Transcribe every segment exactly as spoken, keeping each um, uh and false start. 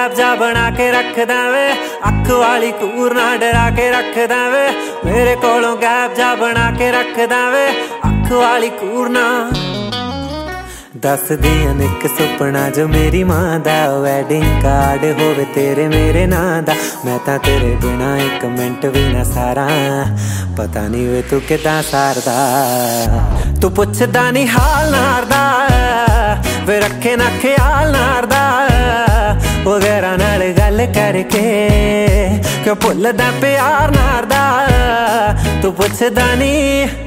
Gap जा बना के रखदा वे, अख वाली कूर ना डरा के रखदा वे। मेरे कोलों गैप जा बना के रखदा वे, अख वाली कूर ना। दस दियां इक सुपना जो मेरी मां दा, वैडिंग कार्ड होवे तेरे मेरे नां दा। मैं तां तेरे बिना एक मिंट भी ना सारा, पता नहीं वे तू किदां सारदा। तू पुछदा नहीं हाल नार दा, वे रखे ना ख्याल नार दा। वगैरह नाल गल करके क्यों भुलदा प्यार नार दा। तू पुछदा नहीं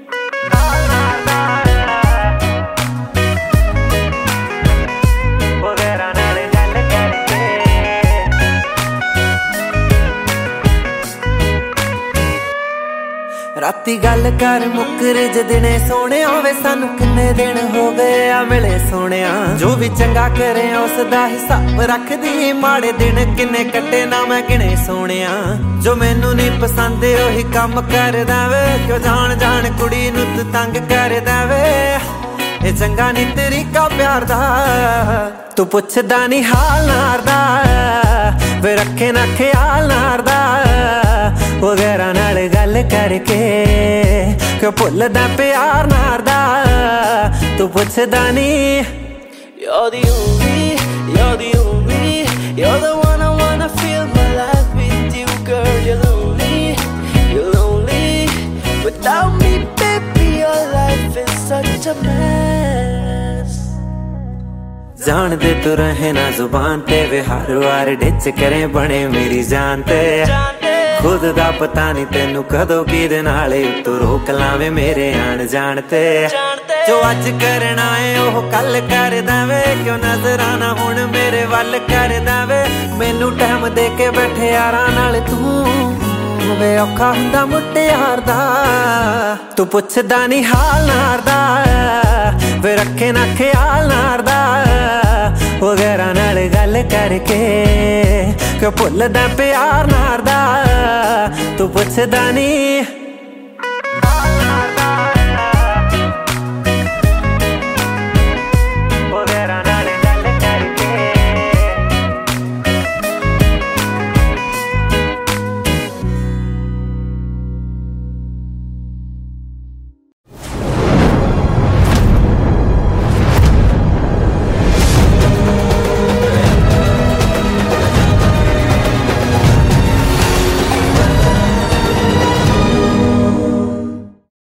राती गल कर मुकरे ज दिने सोने वे, सानू किन्ने दिन हो गए आ मिले सोने। जो भी चंगा करे उसदा हिसाब रख दी, माड़े दिन किन्ने कट्टे ना मैं गिने सोने। जो मैनू नहीं पसंद ओही कम करदा वे, क्यों जान जान कुड़ी नू तू तंग करदा वे। ये चंगा नहीं तरीका प्यार दा, तू पुछदा नहीं हाल नार दा। वे रखे ना ख्याल नार दा, वगैरह नाल गल करके क्यों भुलदा प्यार नार दा। तू पुछदा नहीं। You're the only, you're the only, you're the one I wanna feel my life with you, girl. You're lonely, you're lonely. Without me, baby, your life is such a mess. जान दे तू रहे ना जुबान ते, वे हर वार डिच करे बने मेरी जान ते। खुद दा पता नहीं तेनू कदों किदे नाल तू रोक लावे मेरे आन जान ते। जो अज करना है ओह कल कर देवे, क्यों नजराना हुण मेरे वल कर देवे। मैनू टाइम दे के बैठे यारां नाल तू वे औखा हुंदा मुटियार दा। तू पुछदा नहीं हाल नार दा, वे रखे ना ख्याल नार दा। वगैरह नाल गल करके क्यों भुलदा प्यार नार दा। तू पुछदा नहीं।